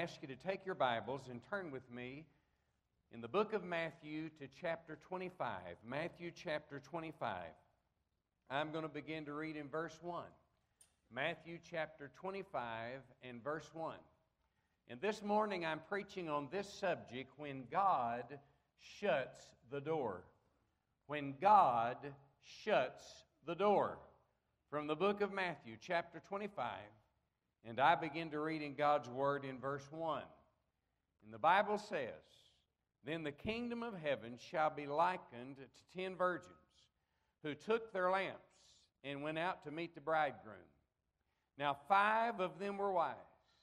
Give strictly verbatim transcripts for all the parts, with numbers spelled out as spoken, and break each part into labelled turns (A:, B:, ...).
A: ask you to take your Bibles and turn with me in the book of Matthew to chapter twenty-five. Matthew chapter twenty-five. I'm going to begin to read in verse one. Matthew chapter twenty-five and verse one. And this morning I'm preaching on this subject, when God shuts the door. When God shuts the door. From the book of Matthew chapter twenty-five. And I begin to read in God's Word in verse one. And the Bible says, "Then the kingdom of heaven shall be likened to ten virgins, who took their lamps and went out to meet the bridegroom. Now five of them were wise,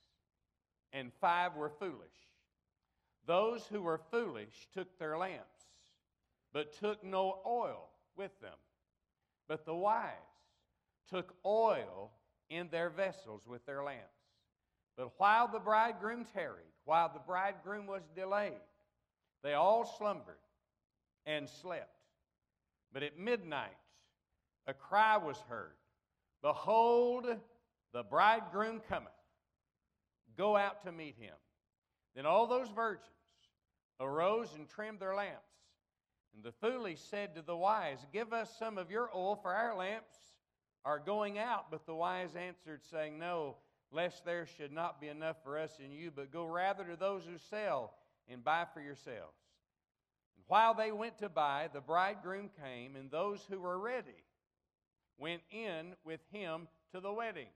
A: and five were foolish. Those who were foolish took their lamps, but took no oil with them. But the wise took oil in their vessels with their lamps. But while the bridegroom tarried, while the bridegroom was delayed, they all slumbered and slept. But at midnight a cry was heard, Behold, the bridegroom cometh. Go out to meet him. Then all those virgins arose and trimmed their lamps. And the foolish said to the wise, Give us some of your oil, for our lamps are going out. But the wise answered, saying, No, lest there should not be enough for us and you, but go rather to those who sell and buy for yourselves. And while they went to buy, the bridegroom came, and those who were ready went in with him to the wedding.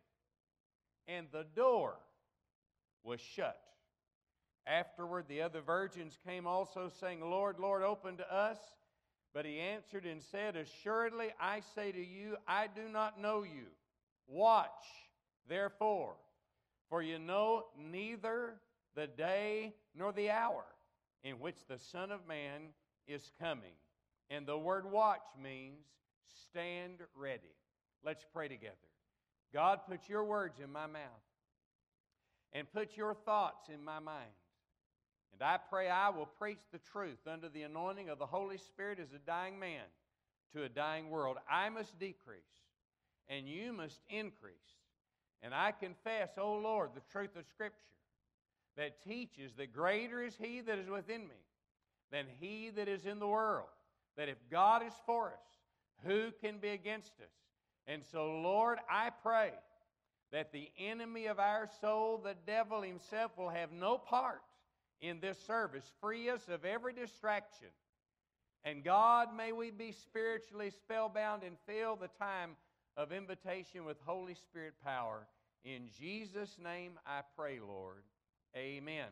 A: And the door was shut. Afterward the other virgins came also, saying, Lord, Lord, open to us. But he answered and said, Assuredly I say to you, I do not know you. Watch, therefore, for you know neither the day nor the hour in which the Son of Man is coming. And the word watch means stand ready. Let's pray together. God, put your words in my mouth and put your thoughts in my mind. And I pray I will preach the truth under the anointing of the Holy Spirit as a dying man to a dying world. I must decrease, and you must increase. And I confess, O Lord, the truth of Scripture that teaches that greater is He that is within me than he that is in the world. That if God is for us, who can be against us? And so, Lord, I pray that the enemy of our soul, the devil himself, will have no part in this service. Free us of every distraction. And God, may we be spiritually spellbound and fill the time of invitation with Holy Spirit power. In Jesus' name I pray, Lord. Amen.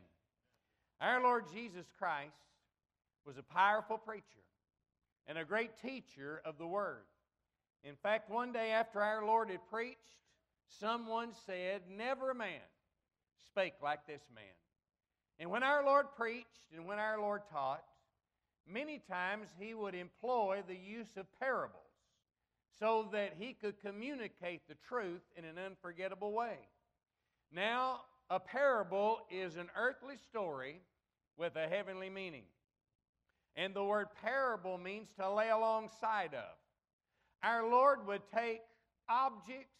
A: Our Lord Jesus Christ was a powerful preacher and a great teacher of the Word. In fact, one day after our Lord had preached, someone said, Never a man spake like this man. And when our Lord preached and when our Lord taught, many times He would employ the use of parables so that He could communicate the truth in an unforgettable way. Now, a parable is an earthly story with a heavenly meaning. And the word parable means to lay alongside of. Our Lord would take objects,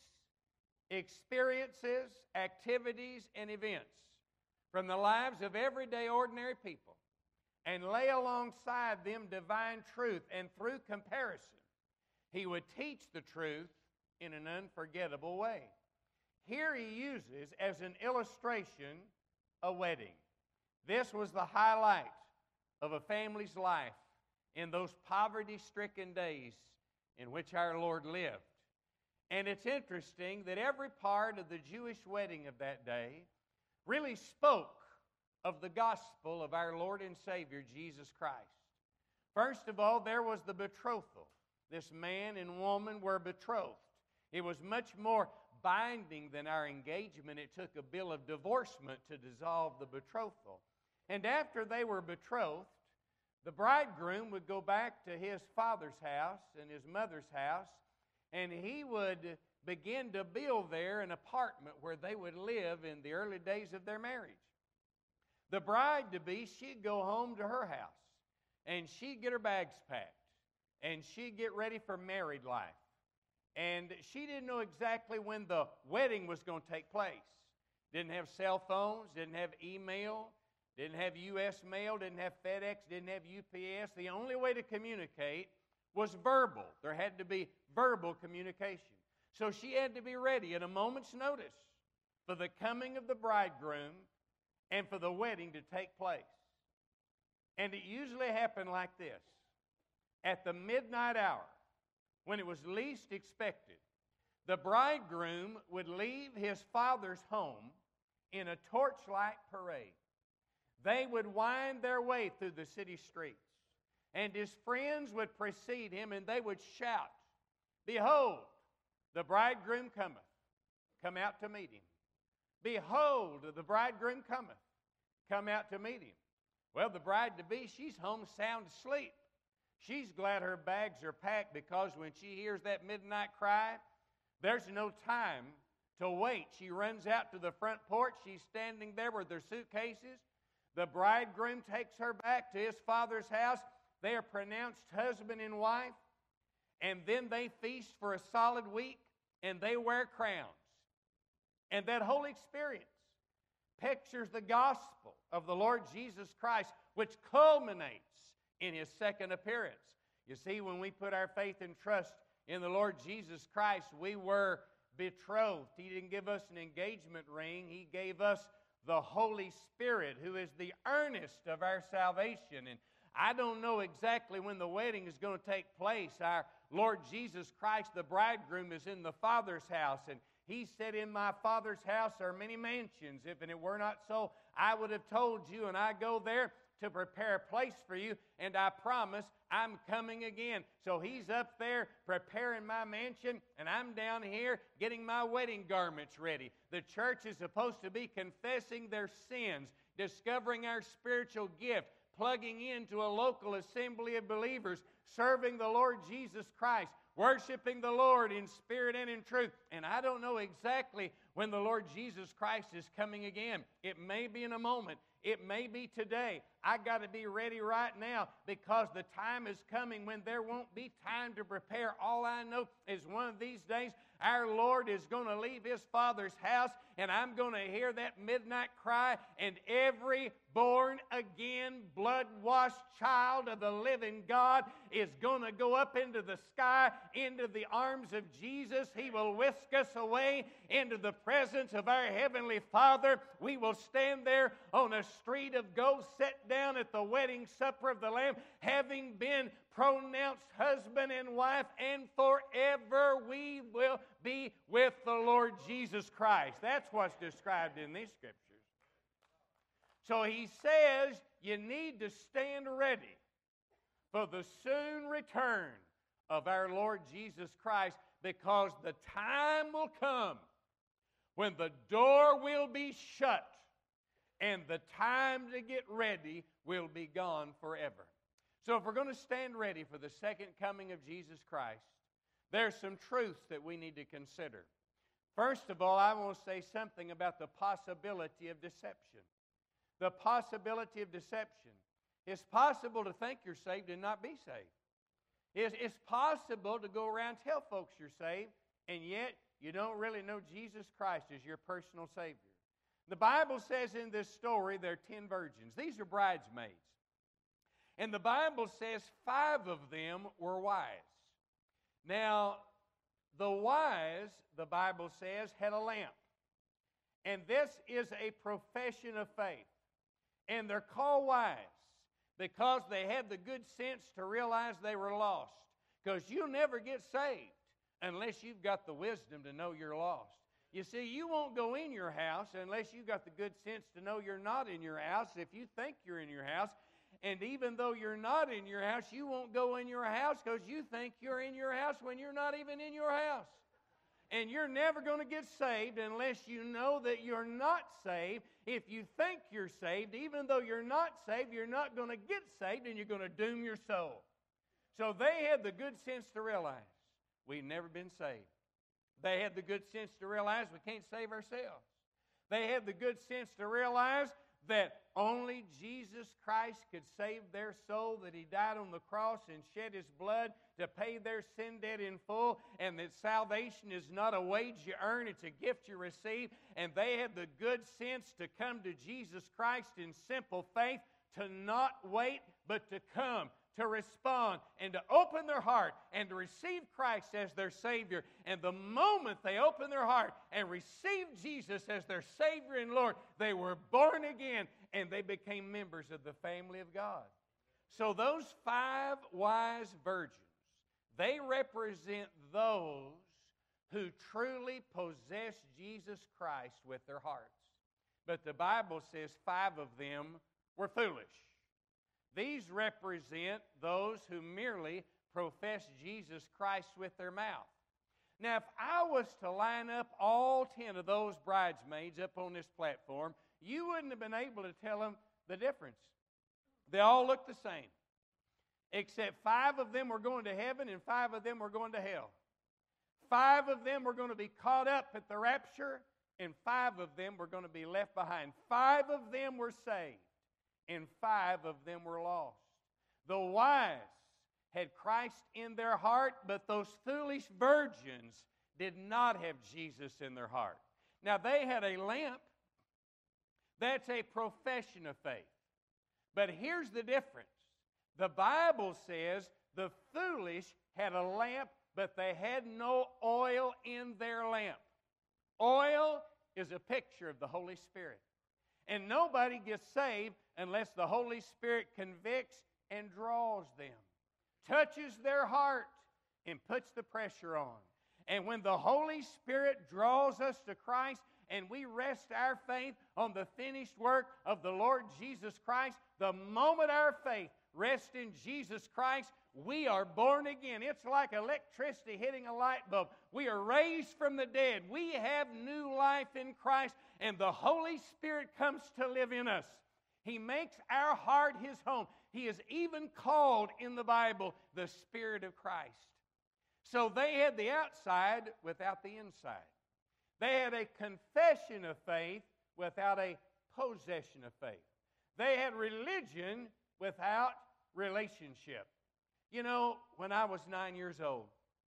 A: experiences, activities, and events from the lives of everyday ordinary people and lay alongside them divine truth. And through comparison, He would teach the truth in an unforgettable way. Here He uses as an illustration a wedding. This was the highlight of a family's life in those poverty-stricken days in which our Lord lived. And it's interesting that every part of the Jewish wedding of that day really spoke of the gospel of our Lord and Savior, Jesus Christ. First of all, there was the betrothal. This man and woman were betrothed. It was much more binding than our engagement. It took a bill of divorcement to dissolve the betrothal. And after they were betrothed, the bridegroom would go back to his father's house and his mother's house, and he would begin to build there an apartment where they would live in the early days of their marriage. The bride-to-be, she'd go home to her house, and she'd get her bags packed, and she'd get ready for married life. And she didn't know exactly when the wedding was going to take place. Didn't have cell phones, didn't have email, didn't have U S mail, didn't have FedEx, didn't have U P S. The only way to communicate was verbal. There had to be verbal communication. So she had to be ready at a moment's notice for the coming of the bridegroom and for the wedding to take place. And it usually happened like this. At the midnight hour, when it was least expected, the bridegroom would leave his father's home in a torchlight parade. They would wind their way through the city streets, and his friends would precede him, and they would shout, "Behold, the bridegroom cometh. Come out to meet him. Behold, the bridegroom cometh. Come out to meet him." Well, the bride-to-be, she's home sound asleep. She's glad her bags are packed, because when she hears that midnight cry, there's no time to wait. She runs out to the front porch. She's standing there with her suitcases. The bridegroom takes her back to his father's house. They are pronounced husband and wife. And then they feast for a solid week, and they wear crowns. And that whole experience pictures the gospel of the Lord Jesus Christ, which culminates in His second appearance. You see, when we put our faith and trust in the Lord Jesus Christ, we were betrothed. He didn't give us an engagement ring. He gave us the Holy Spirit, who is the earnest of our salvation. And I don't know exactly when the wedding is going to take place. Our Lord Jesus Christ, the bridegroom, is in the Father's house, and He said, "In my Father's house are many mansions. If it were not so, I would have told you, and I go there to prepare a place for you, and I promise I'm coming again." So He's up there preparing my mansion, and I'm down here getting my wedding garments ready. The church is supposed to be confessing their sins, discovering our spiritual gift, plugging into a local assembly of believers, serving the Lord Jesus Christ, worshiping the Lord in spirit and in truth. And I don't know exactly when the Lord Jesus Christ is coming again. It may be in a moment. It may be today. I got to be ready right now, because the time is coming when there won't be time to prepare. All I know is one of these days our Lord is going to leave His Father's house, and I'm going to hear that midnight cry, and every born-again, blood-washed child of the living God is going to go up into the sky, into the arms of Jesus. He will whisk us away into the presence of our Heavenly Father. We will stand there on a street of gold, set down at the wedding supper of the Lamb, having been pronounced husband and wife, and forever we will be with the Lord Jesus Christ. That's what's described in these scriptures. So He says you need to stand ready for the soon return of our Lord Jesus Christ, because the time will come when the door will be shut and the time to get ready will be gone forever. So if we're going to stand ready for the second coming of Jesus Christ, there's some truths that we need to consider. First of all, I want to say something about the possibility of deception. The possibility of deception. It's possible to think you're saved and not be saved. It's, it's possible to go around and tell folks you're saved, and yet you don't really know Jesus Christ as your personal Savior. The Bible says in this story there are ten virgins. These are bridesmaids. And the Bible says five of them were wise. Now, the wise, the Bible says, had a lamp. And this is a profession of faith. And they're called wise because they had the good sense to realize they were lost. Because you'll never get saved unless you've got the wisdom to know you're lost. You see, you won't go in your house unless you've got the good sense to know you're not in your house. If you think you're in your house, and even though you're not in your house, you won't go in your house because you think you're in your house when you're not even in your house. And you're never going to get saved unless you know that you're not saved. If you think you're saved, even though you're not saved, you're not going to get saved, and you're going to doom your soul. So they had the good sense to realize we've never been saved. They had the good sense to realize we can't save ourselves. They had the good sense to realize that only Jesus Christ could save their soul, that He died on the cross and shed His blood to pay their sin debt in full, and that salvation is not a wage you earn, it's a gift you receive. And they had the good sense to come to Jesus Christ in simple faith, to not wait, but to come, to respond, and to open their heart and to receive Christ as their Savior. And the moment they opened their heart and received Jesus as their Savior and Lord, they were born again and they became members of the family of God. So those five wise virgins, they represent those who truly possess Jesus Christ with their hearts. But the Bible says five of them were foolish. These represent those who merely profess Jesus Christ with their mouth. Now, if I was to line up all ten of those bridesmaids up on this platform, you wouldn't have been able to tell them the difference. They all look the same, except five of them were going to heaven and five of them were going to hell. Five of them were going to be caught up at the rapture, and five of them were going to be left behind. Five of them were saved, and five of them were lost. The wise had Christ in their heart, but those foolish virgins did not have Jesus in their heart. Now, they had a lamp. That's a profession of faith. But here's the difference. The Bible says the foolish had a lamp, but they had no oil in their lamp. Oil is a picture of the Holy Spirit. And nobody gets saved unless the Holy Spirit convicts and draws them, touches their heart, and puts the pressure on. And when the Holy Spirit draws us to Christ and we rest our faith on the finished work of the Lord Jesus Christ, the moment our faith rests in Jesus Christ, we are born again. It's like electricity hitting a light bulb. We are raised from the dead. We have new life in Christ, and the Holy Spirit comes to live in us. He makes our heart His home. He is even called in the Bible the Spirit of Christ. So they had the outside without the inside. They had a confession of faith without a possession of faith. They had religion without relationship. You know, when I was nine years old,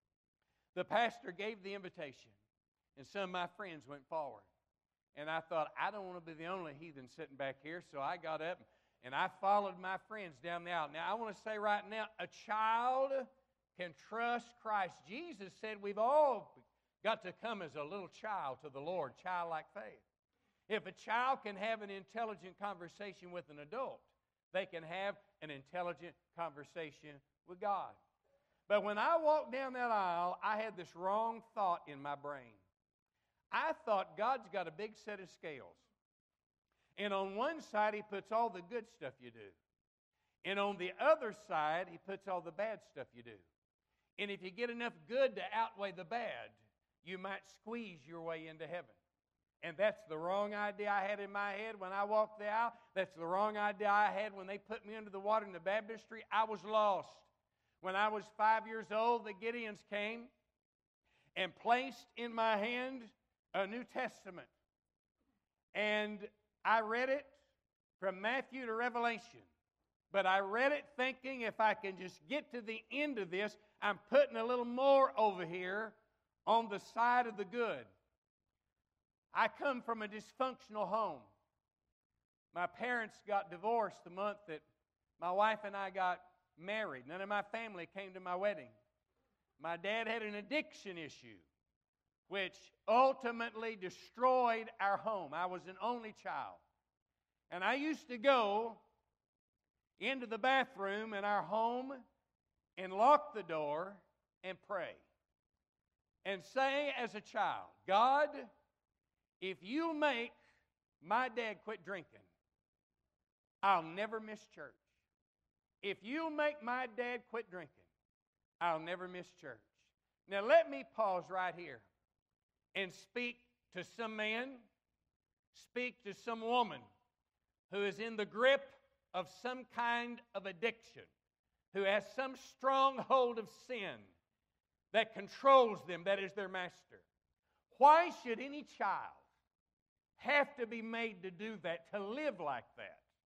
A: the pastor gave the invitation, and some of my friends went forward. And I thought, I don't want to be the only heathen sitting back here, so I got up and I followed my friends down the aisle. Now, I want to say right now, a child can trust Christ. Jesus said we've all got to come as a little child to the Lord, childlike faith. If a child can have an intelligent conversation with an adult, they can have an intelligent conversation with God. But when I walked down that aisle, I had this wrong thought in my brain. I thought God's got a big set of scales. And on one side, He puts all the good stuff you do. And on the other side, He puts all the bad stuff you do. And if you get enough good to outweigh the bad, you might squeeze your way into heaven. And that's the wrong idea I had in my head when I walked the aisle. That's the wrong idea I had when they put me under the water in the baptistry. I was lost. When I was five years old, the Gideons came and placed in my hand a New Testament. And I read it from Matthew to Revelation. But I read it thinking if I can just get to the end of this, I'm putting a little more over here on the side of the good. I come from a dysfunctional home. My parents got divorced the month that my wife and I got married. None of my family came to my wedding. My dad had an addiction issue, which ultimately destroyed our home. I was an only child. And I used to go into the bathroom in our home and lock the door and pray and say as a child, God, if you make my dad quit drinking, I'll never miss church. If you make my dad quit drinking, I'll never miss church. Now let me pause right here and speak to some man, speak to some woman who is in the grip of some kind of addiction, who has some stronghold of sin that controls them, that is their master. Why should any child have to be made to do that, to live like that?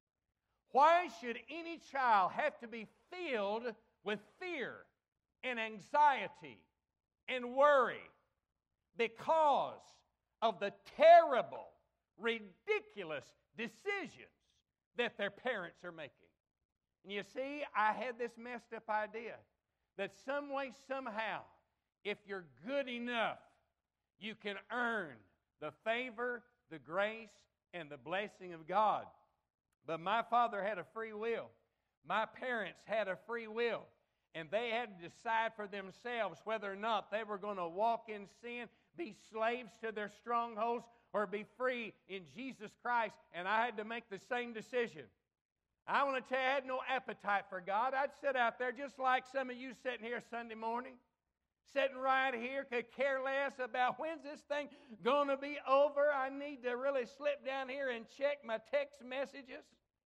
A: Why should any child have to be filled with fear and anxiety and worry because of the terrible, ridiculous decisions that their parents are making? And you see, I had this messed up idea that some way, somehow, if you're good enough, you can earn the favor, the grace, and the blessing of God. But my father had a free will. My parents had a free will. And they had to decide for themselves whether or not they were going to walk in sin, be slaves to their strongholds, or be free in Jesus Christ. And I had to make the same decision. I want to tell you, I had no appetite for God. I'd sit out there just like some of you sitting here Sunday morning, sitting right here, could care less about when's this thing going to be over. I need to really slip down here and check my text messages.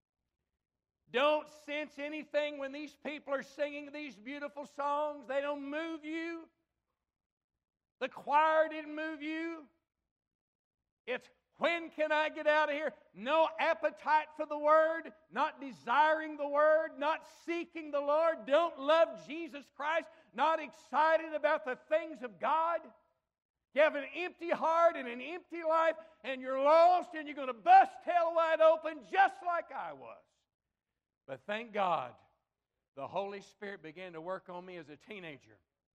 A: Don't sense anything when these people are singing these beautiful songs. They don't move you. The choir didn't move you. It's, when can I get out of here? No appetite for the Word, not desiring the Word, not seeking the Lord, don't love Jesus Christ, not excited about the things of God. You have an empty heart and an empty life, and you're lost, and you're going to bust hell wide open just like I was. But thank God, the Holy Spirit began to work on me as a teenager.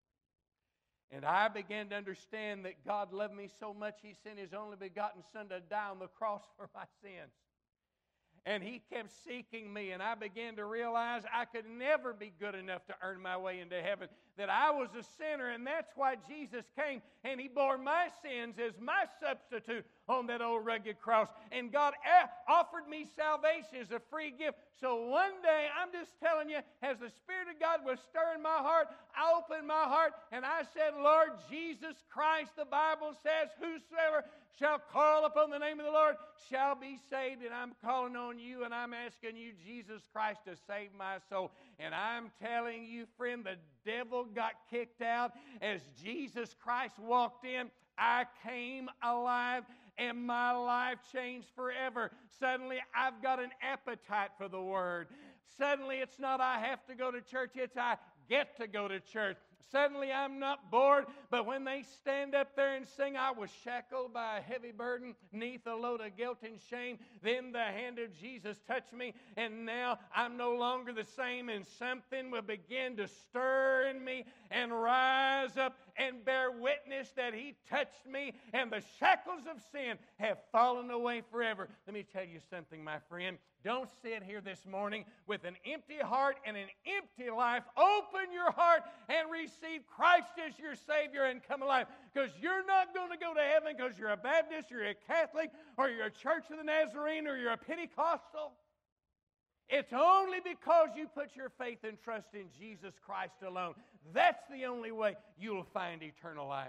A: And I began to understand that God loved me so much, He sent His only begotten Son to die on the cross for my sins. And He kept seeking me, and I began to realize I could never be good enough to earn my way into heaven, that I was a sinner, and that's why Jesus came, and He bore my sins as my substitute on that old rugged cross. And God a- offered me salvation as a free gift. So one day, I'm just telling you, as the Spirit of God was stirring my heart, I opened my heart, and I said, Lord Jesus Christ, the Bible says, whosoever shall call upon the name of the Lord shall be saved. And I'm calling on you, and I'm asking you, Jesus Christ, to save my soul. And I'm telling you, friend, the devil got kicked out as Jesus Christ walked in. I came alive, and my life changed forever. Suddenly, I've got an appetite for the Word. Suddenly, it's not I have to go to church, it's I get to go to church. Suddenly, I'm not bored, but when they stand up there and sing, I was shackled by a heavy burden, neath a load of guilt and shame. Then the hand of Jesus touched me, and now I'm no longer the same, and something will begin to stir in me and rise up and bear witness that He touched me, and the shackles of sin have fallen away forever. Let me tell you something, my friend. Don't sit here this morning with an empty heart and an empty life. Open your heart and receive Christ as your Savior and come alive. Because you're not going to go to heaven because you're a Baptist, you're a Catholic, or you're a Church of the Nazarene, or you're a Pentecostal. It's only because you put your faith and trust in Jesus Christ alone. That's the only way you'll find eternal life.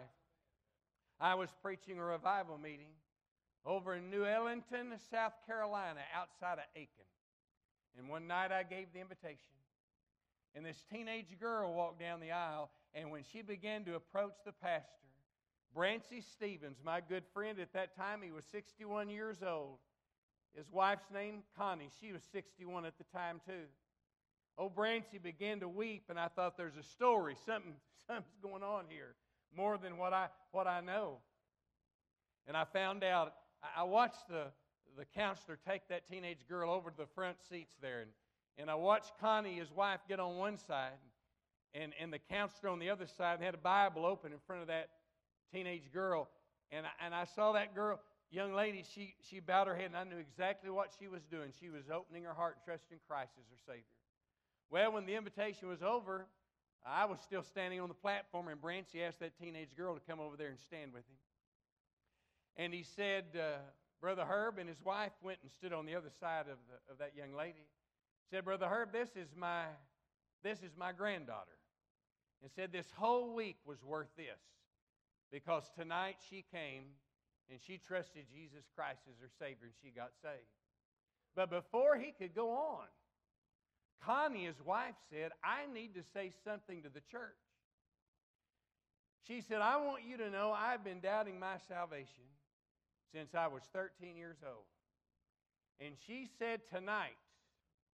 A: I was preaching a revival meeting over in New Ellington, South Carolina, outside of Aiken. And one night I gave the invitation. And this teenage girl walked down the aisle, and when she began to approach the pastor, Brancy Stevens, my good friend at that time, he was sixty-one years old. His wife's name, Connie, she was sixty-one at the time too. Old Brancy began to weep, and I thought, there's a story. Something, something's going on here, more than what I, what I know. And I found out, I watched the, the counselor take that teenage girl over to the front seats there, and, and I watched Connie, his wife, get on one side, and, and the counselor on the other side, and had a Bible open in front of that teenage girl. And I, and I saw that girl, young lady, she, she bowed her head, and I knew exactly what she was doing. She was opening her heart and trusting Christ as her Savior. Well, when the invitation was over, I was still standing on the platform, and Brancy asked that teenage girl to come over there and stand with him. And he said, uh, Brother Herb and his wife went and stood on the other side of, the, of that young lady. He said, Brother Herb, this is my, this is my granddaughter. And said this whole week was worth this, because tonight she came and she trusted Jesus Christ as her Savior, and she got saved. But before he could go on, Connie, his wife, said, I need to say something to the church. She said, I want you to know I've been doubting my salvation since I was thirteen years old. And she said, tonight,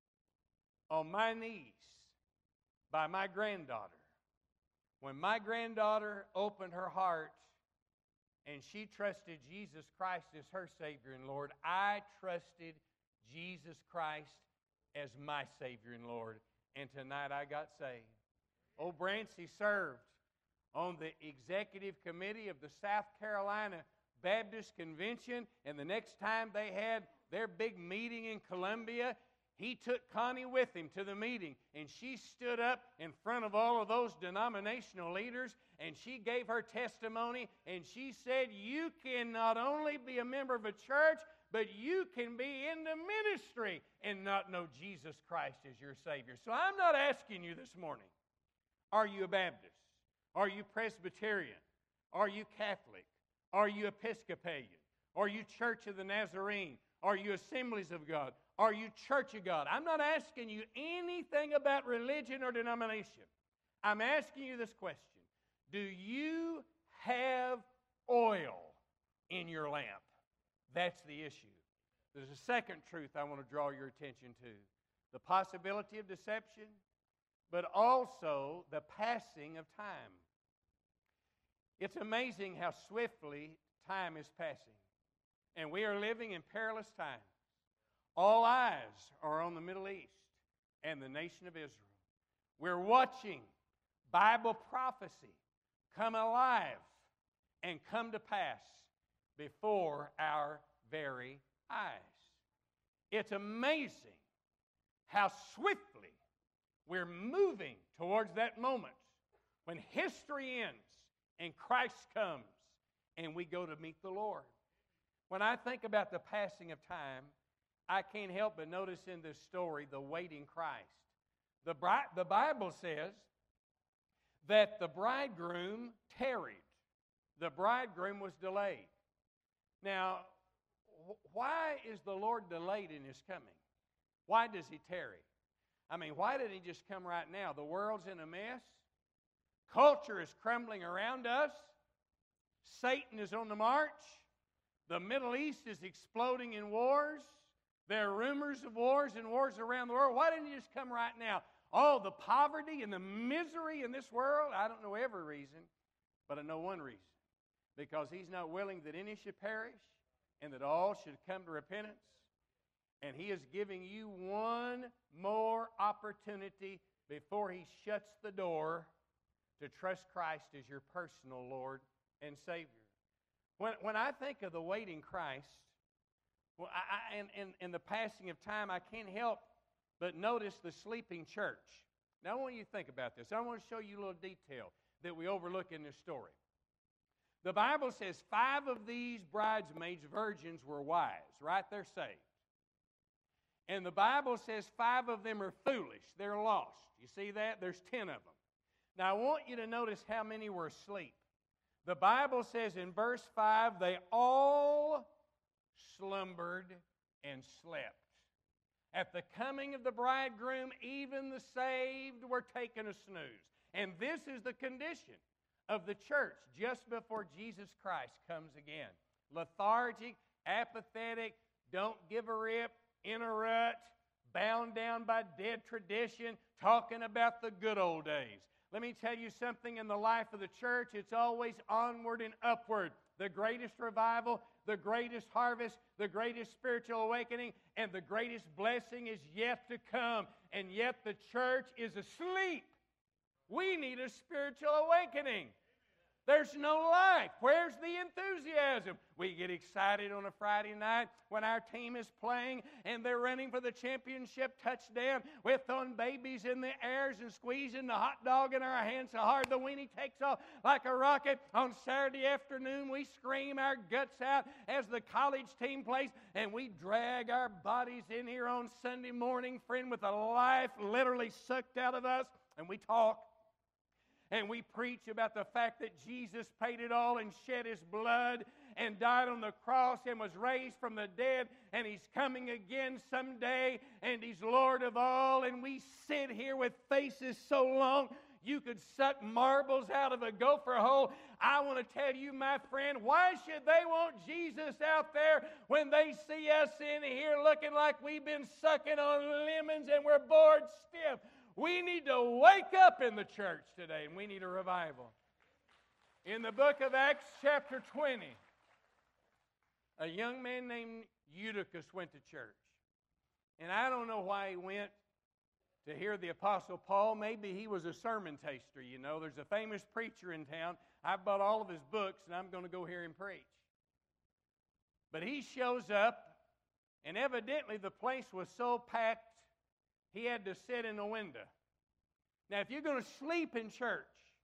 A: on my knees by my granddaughter. When my granddaughter opened her heart and she trusted Jesus Christ as her Savior and Lord, I trusted Jesus Christ as my Savior and Lord. And tonight I got saved. Old Brancy served on the executive committee of the South Carolina Baptist Convention, and the next time they had their big meeting in Columbia, he took Connie with him to the meeting, and she stood up in front of all of those denominational leaders, and she gave her testimony, and she said, you can not only be a member of a church, but you can be in the ministry and not know Jesus Christ as your Savior. So I'm not asking you this morning, are you a Baptist? Are you Presbyterian? Are you Catholic? Are you Episcopalian? Are you Church of the Nazarene? Are you Assemblies of God? Are you Church of God? I'm not asking you anything about religion or denomination. I'm asking you this question. Do you have oil in your lamp? That's the issue. There's a second truth I want to draw your attention to. The possibility of deception, but also the passing of time. It's amazing how swiftly time is passing. And we are living in perilous times. All eyes are on the Middle East and the nation of Israel. We're watching Bible prophecy come alive and come to pass before our very eyes. It's amazing how swiftly we're moving towards that moment when history ends and Christ comes and we go to meet the Lord. When I think about the passing of time, I can't help but notice in this story the waiting Christ. The, bri- the Bible says that the bridegroom tarried. The bridegroom was delayed. Now, wh- why is the Lord delayed in His coming? Why does He tarry? I mean, why didn't He just come right now? The world's in a mess. Culture is crumbling around us. Satan is on the march. The Middle East is exploding in wars. There are rumors of wars and wars around the world. Why didn't He just come right now? Oh, the poverty and the misery in this world? I don't know every reason, but I know one reason. Because He's not willing that any should perish and that all should come to repentance. And He is giving you one more opportunity before He shuts the door to trust Christ as your personal Lord and Savior. When, when I think of the waiting Christ, well, I, I, and, and, and the passing of time, I can't help but notice the sleeping church. Now, I want you to think about this. I want to show you a little detail that we overlook in this story. The Bible says five of these bridesmaids, virgins, were wise, right? They're saved. And the Bible says five of them are foolish. They're lost. You see that? There's ten of them. Now, I want you to notice how many were asleep. The Bible says in verse five, they all slumbered and slept. At the coming of the bridegroom, even the saved were taking a snooze. And this is the condition of the church just before Jesus Christ comes again. Lethargic, apathetic, don't give a rip, in a rut, bound down by dead tradition, talking about the good old days. Let me tell you something, in the life of the church, it's always onward and upward. The greatest revival, the greatest harvest, the greatest spiritual awakening, and the greatest blessing is yet to come. And yet the church is asleep. We need a spiritual awakening. There's no life. Where's the enthusiasm? We get excited on a Friday night when our team is playing and they're running for the championship touchdown. We're throwing babies in the airs and squeezing the hot dog in our hands so hard the weenie takes off like a rocket. On Saturday afternoon, we scream our guts out as the college team plays, and we drag our bodies in here on Sunday morning, friend, with the life literally sucked out of us, and we talk. And we preach about the fact that Jesus paid it all and shed His blood and died on the cross and was raised from the dead, and He's coming again someday, and He's Lord of all. And we sit here with faces so long You could suck marbles out of a gopher hole. I want to tell you, my friend, why should they want Jesus out there when they see us in here looking like we've been sucking on lemons and we're bored stiff? We need to wake up in the church today, and we need a revival. In the book of Acts chapter twenty, a young man named Eutychus went to church. And I don't know why he went to hear the Apostle Paul. Maybe he was a sermon taster, you know. There's a famous preacher in town. I bought all of his books, and I'm going to go hear him preach. But he shows up, and evidently the place was so packed, he had to sit in the window. Now, if you're going to sleep in church,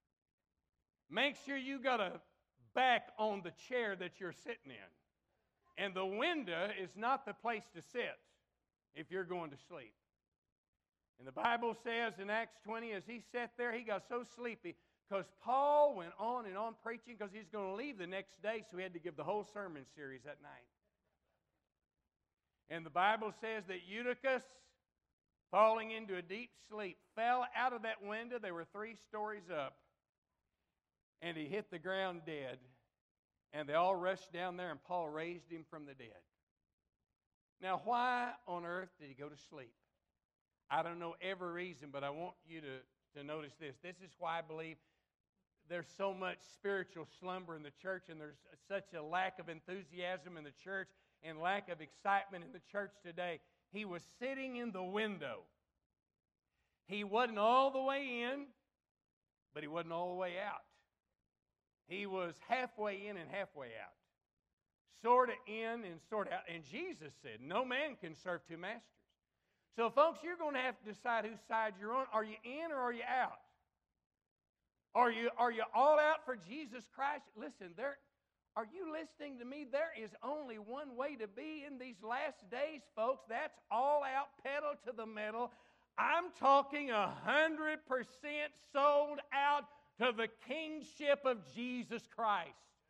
A: make sure you got a back on the chair that you're sitting in. And the window is not the place to sit if you're going to sleep. And the Bible says in Acts twenty, as he sat there, he got so sleepy because Paul went on and on preaching because he's going to leave the next day, so he had to give the whole sermon series that night. And the Bible says that Eutychus, falling into a deep sleep, fell out of that window. They were three stories up. And he hit the ground dead. And they all rushed down there, and Paul raised him from the dead. Now, why on earth did he go to sleep? I don't know every reason, but I want you to, to notice this. This is why I believe there's so much spiritual slumber in the church, and there's such a lack of enthusiasm in the church and lack of excitement in the church today. He was sitting in the window. He wasn't all the way in, but he wasn't all the way out. He was halfway in and halfway out. Sort of in and sort of out. And Jesus said, no man can serve two masters. So, folks, you're going to have to decide whose side you're on. Are you in or are you out? Are you, are you all out for Jesus Christ? Listen, there, are you listening to me? There is only one way to be in these last days, folks. That's all out, pedal to the metal. I'm talking one hundred percent sold out to the kingship of Jesus Christ.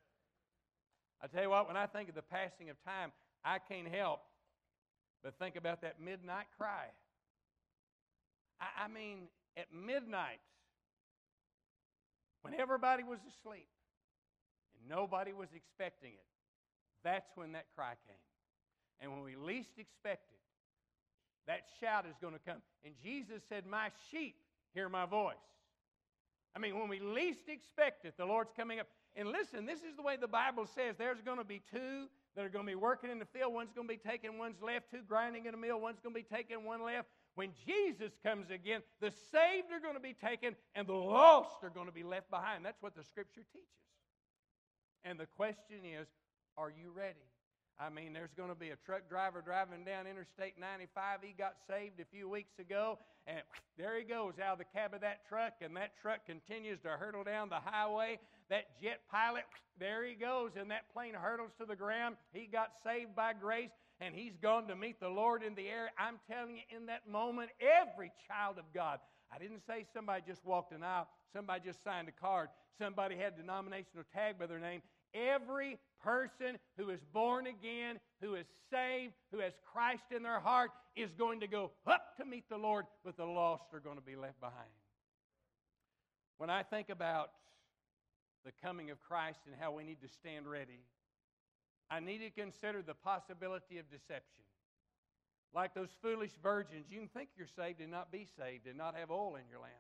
A: I tell you what, when I think of the passing of time, I can't help but think about that midnight cry. I, I mean, at midnight, when everybody was asleep and nobody was expecting it, that's when that cry came. And when we least expect it, that shout is going to come. And Jesus said, my sheep hear my voice. I mean, when we least expect it, the Lord's coming up. And listen, this is the way the Bible says. There's going to be two that are going to be working in the field. One's going to be taking one's left, two grinding in a mill. One's going to be taking one left. When Jesus comes again, the saved are going to be taken and the lost are going to be left behind. That's what the Scripture teaches. And the question is, are you ready? I mean, there's going to be a truck driver driving down Interstate ninety-five. He got saved a few weeks ago, and there he goes out of the cab of that truck, and that truck continues to hurtle down the highway. That jet pilot, there he goes, and that plane hurtles to the ground. He got saved by grace, and he's gone to meet the Lord in the air. I'm telling you, in that moment, every child of God, I didn't say somebody just walked an aisle, somebody just signed a card, somebody had a denominational tag by their name. Every person who is born again, who is saved, who has Christ in their heart, is going to go up to meet the Lord, but the lost are going to be left behind. When I think about the coming of Christ and how we need to stand ready, I need to consider the possibility of deception. Like those foolish virgins, you can think you're saved and not be saved and not have oil in your lamp.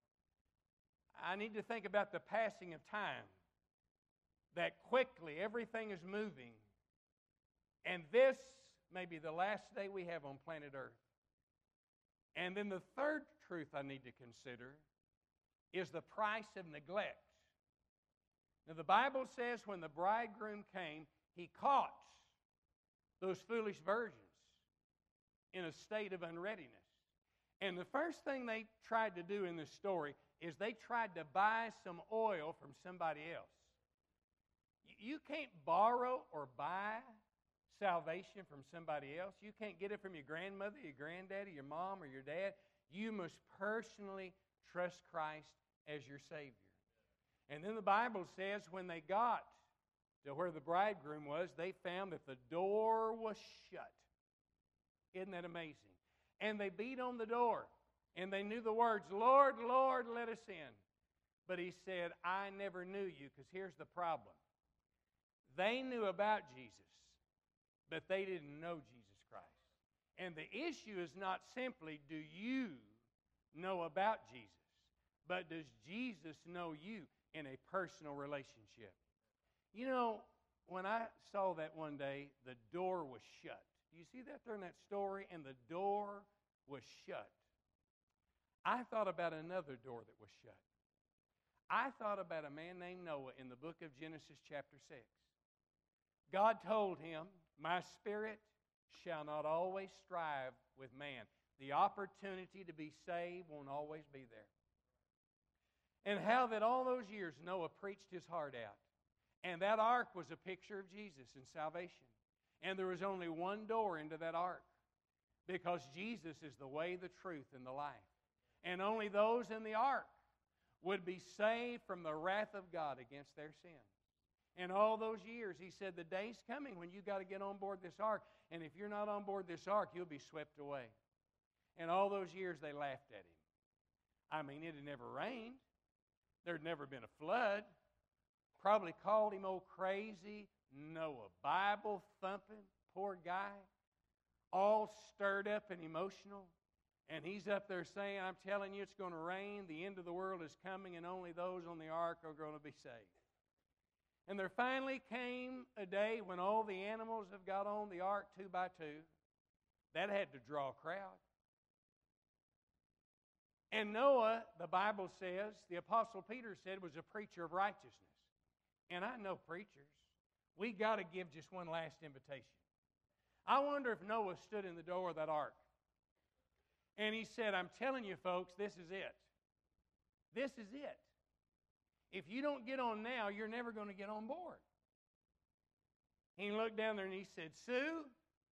A: I need to think about the passing of time. That quickly everything is moving. And this may be the last day we have on planet Earth. And then the third truth I need to consider is the price of neglect. Now the Bible says when the bridegroom came, he caught those foolish virgins in a state of unreadiness. And the first thing they tried to do in this story is they tried to buy some oil from somebody else. You can't borrow or buy salvation from somebody else. You can't get it from your grandmother, your granddaddy, your mom, or your dad. You must personally trust Christ as your Savior. And then the Bible says when they got to where the bridegroom was, they found that the door was shut. Isn't that amazing? And they beat on the door. And they knew the words, Lord, Lord, let us in. But he said, I never knew you, because here's the problem. They knew about Jesus, but they didn't know Jesus Christ. And the issue is not simply, do you know about Jesus, but does Jesus know you in a personal relationship? You know, when I saw that one day, the door was shut. Do you see that there in that story? And the door was shut. I thought about another door that was shut. I thought about a man named Noah in the book of Genesis chapter six. God told him, my spirit shall not always strive with man. The opportunity to be saved won't always be there. And how that all those years Noah preached his heart out. And that ark was a picture of Jesus and salvation. And there was only one door into that ark, because Jesus is the way, the truth, and the life. And only those in the ark would be saved from the wrath of God against their sin. And all those years, he said, the day's coming when you've got to get on board this ark. And if you're not on board this ark, you'll be swept away. And all those years, they laughed at him. I mean, it had never rained. There had never been a flood. Probably called him old crazy Noah. Bible thumping, poor guy. All stirred up and emotional. And he's up there saying, I'm telling you, it's going to rain. The end of the world is coming, and only those on the ark are going to be saved. And there finally came a day when all the animals have got on the ark two by two. That had to draw a crowd. And Noah, the Bible says, the Apostle Peter said, was a preacher of righteousness. And I know preachers. We got to give just one last invitation. I wonder if Noah stood in the door of that ark. And he said, I'm telling you folks, this is it. This is it. If you don't get on now, you're never going to get on board. He looked down there and he said, Sue,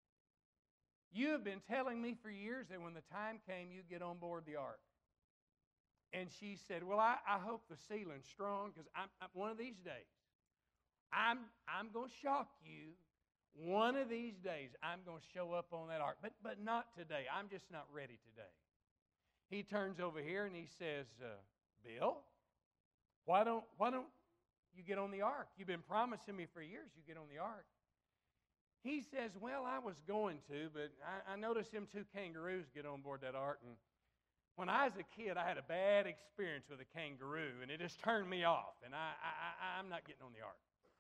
A: you have been telling me for years that when the time came, you'd get on board the ark. And she said, well, I, I hope the ceiling's strong, because I'm, I'm, one of these days, I'm, I'm going to shock you. One of these days, I'm going to show up on that ark. But, but not today. I'm just not ready today. He turns over here and he says, uh, Bill, why don't, why don't you get on the ark? You've been promising me for years you get on the ark. He says, well, I was going to, but I, I noticed them two kangaroos get on board that ark. And when I was a kid, I had a bad experience with a kangaroo, and it just turned me off. And I, I, I, I'm not getting on the ark.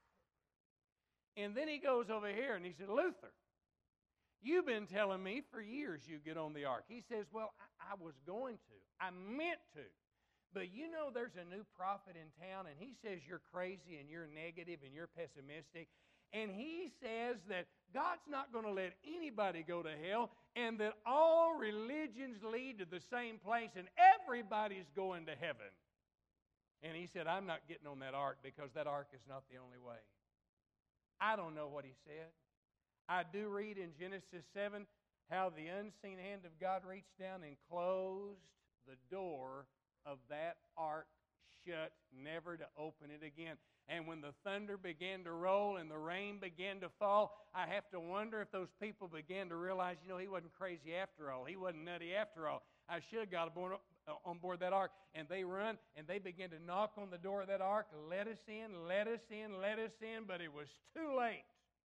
A: And then he goes over here and he said, Luther, you've been telling me for years you get on the ark. He says, well, I, I was going to. I meant to. But you know there's a new prophet in town, and he says you're crazy and you're negative and you're pessimistic. And he says that God's not going to let anybody go to hell, and that all religions lead to the same place, and everybody's going to heaven. And he said, I'm not getting on that ark, because that ark is not the only way. I don't know what he said. I do read in Genesis seven how the unseen hand of God reached down and closed the door of that ark shut, never to open it again. And when the thunder began to roll and the rain began to fall, I have to wonder if those people began to realize, you know, he wasn't crazy after all. He wasn't nutty after all. I should have got aboard, uh, on board that ark. And they run and they began to knock on the door of that ark. Let us in, let us in, let us in. But it was too late.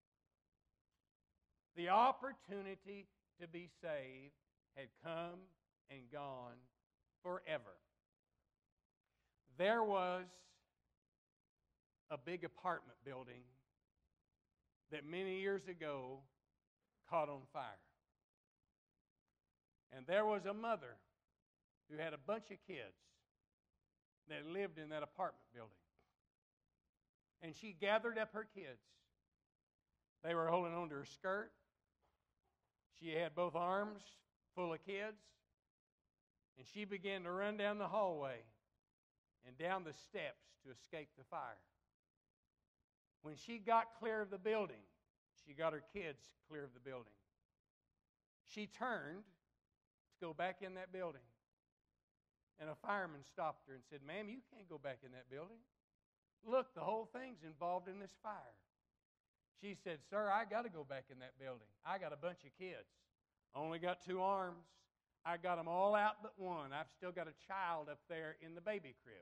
A: The opportunity to be saved had come and gone forever. There was a big apartment building that many years ago caught on fire. And there was a mother who had a bunch of kids that lived in that apartment building. And she gathered up her kids. They were holding on to her skirt. She had both arms full of kids. And she began to run down the hallway and down the steps to escape the fire. When she got clear of the building, she got her kids clear of the building. She turned to go back in that building. And a fireman stopped her and said, ma'am, you can't go back in that building. Look, the whole thing's involved in this fire. She said, sir, I got to go back in that building. I got a bunch of kids. Only got two arms. I got them all out but one. I've still got a child up there in the baby crib.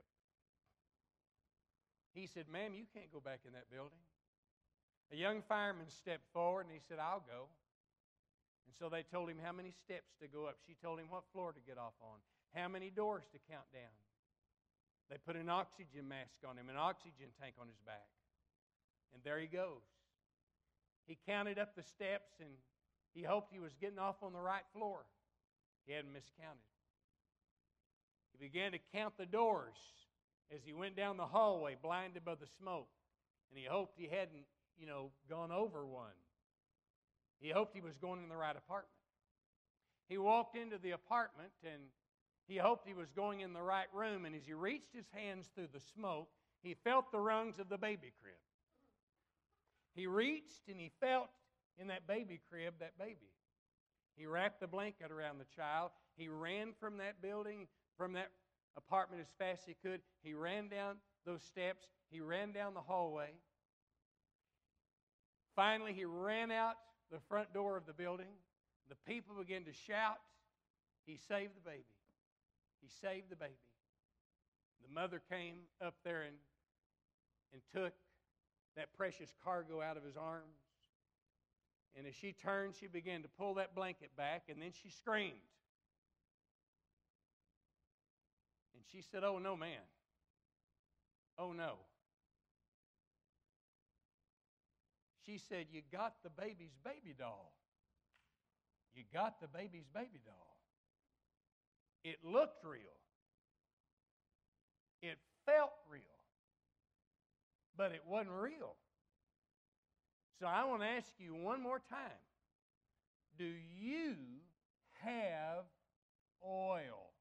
A: He said, ma'am, you can't go back in that building. A young fireman stepped forward and he said, I'll go. And so they told him how many steps to go up. She told him what floor to get off on, how many doors to count down. They put an oxygen mask on him, an oxygen tank on his back. And there he goes. He counted up the steps and he hoped he was getting off on the right floor. He hadn't miscounted. He began to count the doors as he went down the hallway, blinded by the smoke. And he hoped he hadn't, you know, gone over one. He hoped he was going in the right apartment. He walked into the apartment and he hoped he was going in the right room. And as he reached his hands through the smoke, he felt the rungs of the baby crib. He reached and he felt in that baby crib that baby. He wrapped the blanket around the child. He ran from that building, from that apartment as fast as he could. He ran down those steps. He ran down the hallway. Finally, he ran out the front door of the building. The people began to shout, he saved the baby. He saved the baby. The mother came up there and, and took that precious cargo out of his arms. And as she turned, she began to pull that blanket back, and then she screamed. And she said, oh, no, man. Oh, no. She said, you got the baby's baby doll. You got the baby's baby doll. It looked real. It felt real. But it wasn't real. So I want to ask you one more time. Do you have oil?